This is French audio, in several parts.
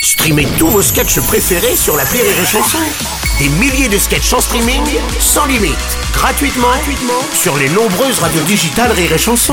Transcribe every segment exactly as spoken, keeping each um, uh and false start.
Streamez tous vos sketchs préférés sur l'appli Rire et Chanson. Des milliers de sketchs en streaming, sans limite, gratuitement, gratuitement sur les nombreuses radios digitales Rire et Chanson.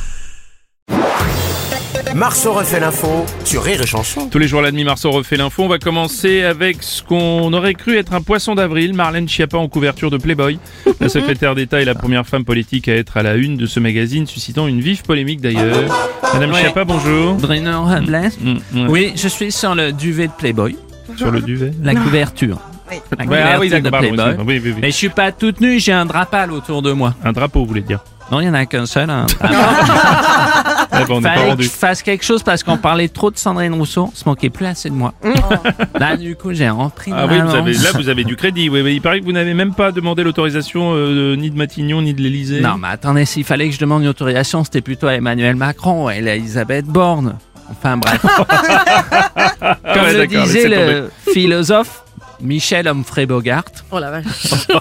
Marceau refait l'info sur Rire et Chanson. Tous les jours à la demi, Marceau refait l'info. On va commencer avec ce qu'on aurait cru être un poisson d'avril. Marlène Schiappa en couverture de Playboy. La secrétaire d'État est la première femme politique à être à la une de ce magazine, suscitant une vive polémique d'ailleurs. Madame Ouais. Schiappa, bonjour. Bruno Robles. Mmh, ouais. Oui, je suis sur le duvet de Playboy. Sur le duvet. La couverture. La Ouais, ah oui, couverture de d'accord, pardon, Playboy. excusez-moi. Oui, oui, oui. Mais je suis pas toute nue, j'ai un drapal autour de moi. Un drapeau, vous voulez dire. Non, il y en a qu'un seul. Hein. Ah, bon, on n'est pas Fallait que rendu. je fasse quelque chose parce qu'on parlait trop de Sandrine Rousseau. On se moquait plus assez de moi. Là, du coup, j'ai repris Ah ma oui, vous avez, lance. là vous avez du crédit. Oui, oui. Il paraît que vous n'avez même pas demandé l'autorisation euh, ni de Matignon ni de l'Élysée. Non, mais attendez, s'il fallait que je demande une autorisation, c'était plutôt à Emmanuel Macron et à Elisabeth Borne. Enfin bref. Ah Comme ouais, le d'accord, disait laissez tomber. le philosophe Michel Onfray-Bogart, Oh la vache.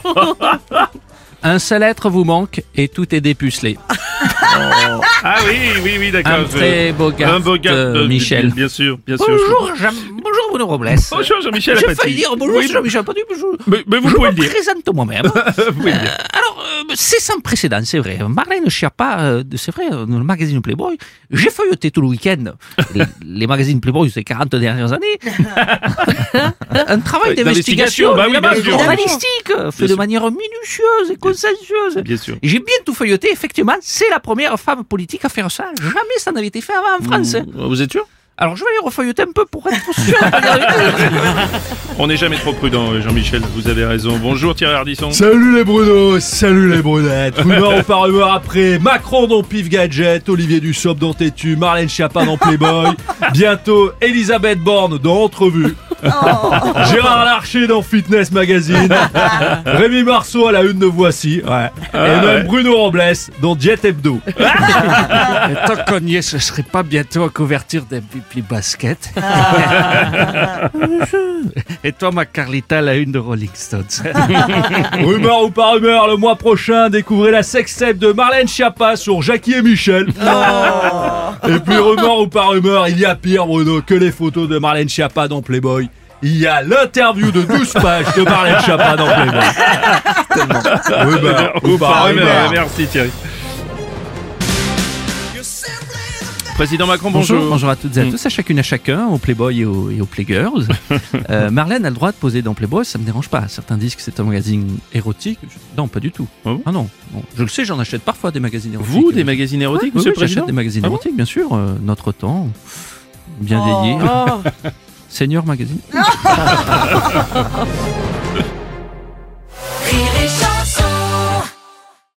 un seul être vous manque et tout est dépucelé. Ah oui, oui, oui, d'accord. Onfray-Bogart, Un Bogart euh, de Michel. Bien sûr, bien sûr. Bonjour, Jean- bonjour Bruno Robles. Bonjour Jean-Michel J'ai Apathy. failli dire bonjour Oui, Jean-Michel Apathy, bonjour. mais, mais vous Je pouvez me le dire. présente moi-même. Vous pouvez le dire. Euh, alors, euh, c'est sans précédent, c'est vrai. Marlène Schiappa, euh, c'est vrai, dans le magazine Playboy, j'ai feuilleté tout le week-end les, les magazines Playboy ces quarante dernières années. Un travail Ouais, d'investigation, d'investigation, bah oui, évidemment, bien sûr. journalistique, fait de sûr. manière minutieuse et consciencieuse. Bien sûr. J'ai bien tout feuilleté, effectivement, c'est la première femme politique à faire ça. Jamais ça n'avait été fait avant en France. hein. Vous êtes sûr? Alors je vais aller refeuilleter un peu pour être sûr. de pas dire la vérité. On n'est jamais trop prudent, euh, Jean-Michel, vous avez raison. Bonjour Thierry Ardisson. Salut les Bruno, salut les Brunettes. Rumeur ou pas rumeur après, Macron dans Pif Gadget, Olivier Dussopt dans Tétu, Marlène Schiappa dans Playboy, bientôt Elisabeth Borne dans Entrevue, Gérard Larcher dans Fitness Magazine, Rémi Marceau à la une de Voici, ouais. et même ouais. Bruno Robles dans Jet Hebdo. Et tant qu'on y est, ce serait pas bientôt à couverture d'un pipi basket. Et toi, ma Carlita, la une de Rolling Stones. Rumeur ou pas rumeur, le mois prochain, découvrez la sextape de Marlène Schiappa sur Jackie et Michel. Et puis rumeur ou pas rumeur, il y a pire Bruno que les photos de Marlène Schiappa dans Playboy. Il y a l'interview de douze pages de Marlène Schiappa dans Playboy. Rumeur ou pas rumeur. Merci Thierry. Président Macron, bonjour. Bonjour, bonjour à toutes et à Mm. tous, à chacune et à chacun, au Playboy et aux, et aux Playgirls. euh, Marlène a le droit de poser dans Playboy, ça me dérange pas. Certains disent que c'est un magazine érotique. Je- Non, pas du tout. Ah bon Ah non, non. Je le sais, j'en achète parfois des magazines érotiques. Vous, des magazines érotiques, Oui, monsieur oui, le Président? j'achète des magazines Ah bon érotiques, bien sûr. euh, Notre Temps, Bien Veillé, Oh. Senior Magazine.